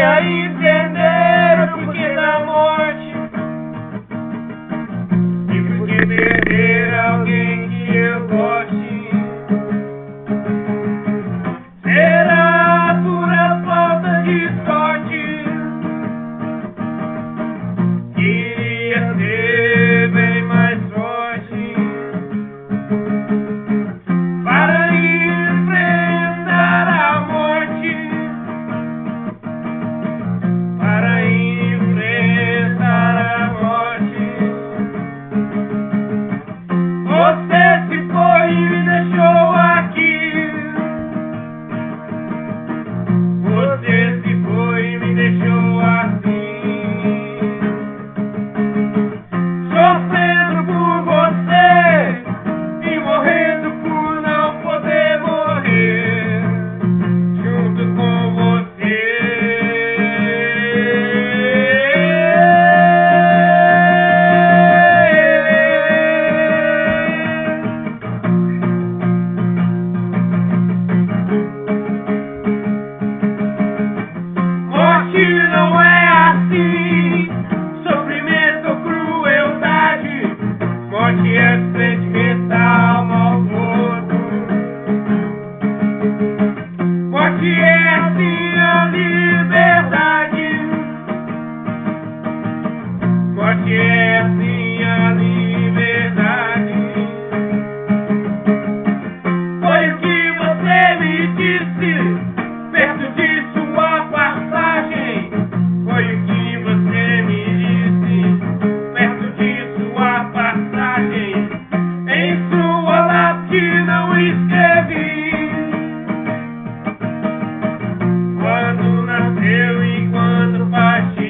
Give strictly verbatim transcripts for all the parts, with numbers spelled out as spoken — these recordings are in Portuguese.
dia entender o porquê da morte e por que perder alguém que eu goste. Será pura falta de sorte? Queria ser bem mais forte para enfrentar a morte, para enfrentar a morte. Você se foi e me deixou aqui. Você se foi e me deixou assim, sofrendo por você e morrendo por não poder morrer junto com você. Morte não é assim, sofrimento ou crueldade. Morte é sentimental, mau gosto. Morte é assim a liberdade. Morte é assim a liberdade. Foi o que você me disse perto de sua passagem. Foi o que você me disse perto de sua passagem. Em sua lápide não escrevi quando nasceu e quando partiu.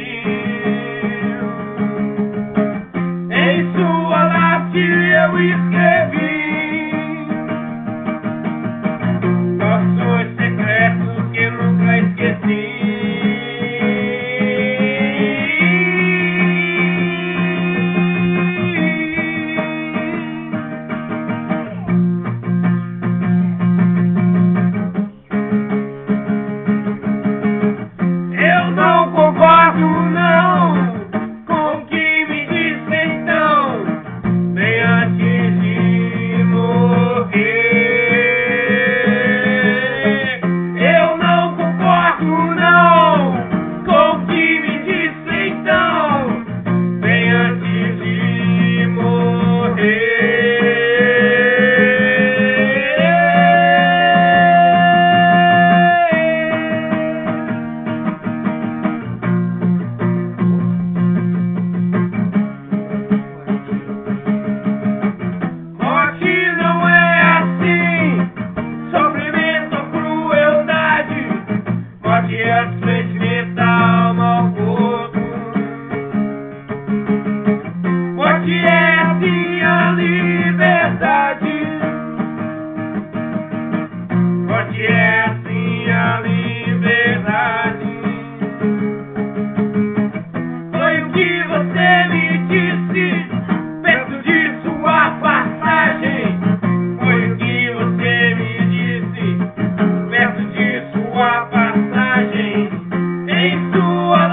Em sua lápide eu escrevi nossos secretos que eu nunca esqueci. Eu não concordo não com o que me disse então, bem antes de morrer. Eu não concordo não com o que me disse então, bem antes de morrer. Morte não é assim, sofrimento ou crueldade. Morte é sentimental, mau gosto. Morte é assim a liberdade. Morte é assim a liberdade. Foi o que você me disse perto de sua passagem. Foi o que você me disse perto de sua passagem. Em sua